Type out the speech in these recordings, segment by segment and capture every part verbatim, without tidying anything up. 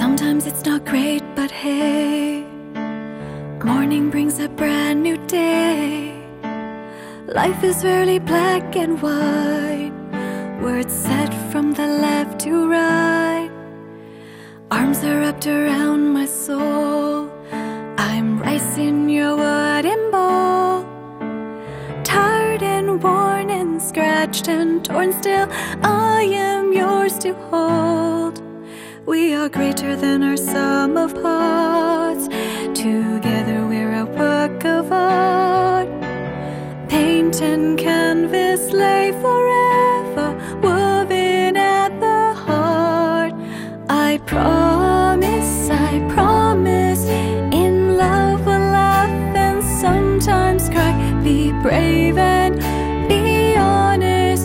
Sometimes it's not great, but hey, morning brings a brand new day. Life is rarely black and white, words said from the left to right. Arms are wrapped around my soul, I'm rice in your wooden bowl. Tired and worn and scratched and torn, still I am yours to hold. We are greater than our sum of parts, together we're a work of art. Paint and canvas lay forever, woven at the heart. I promise, I promise, in love we'll laugh and sometimes cry. Be brave and be honest,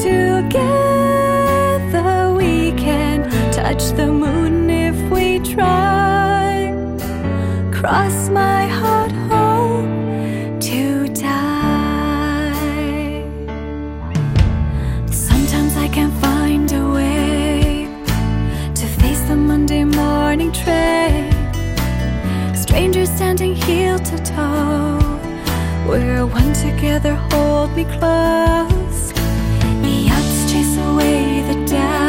together we can touch the moon if we try. Cross my heart home to die. Sometimes I can't find a way to face the Monday morning train. Strangers standing heel to toe, we're one together, hold me close. The ups chase away the downs.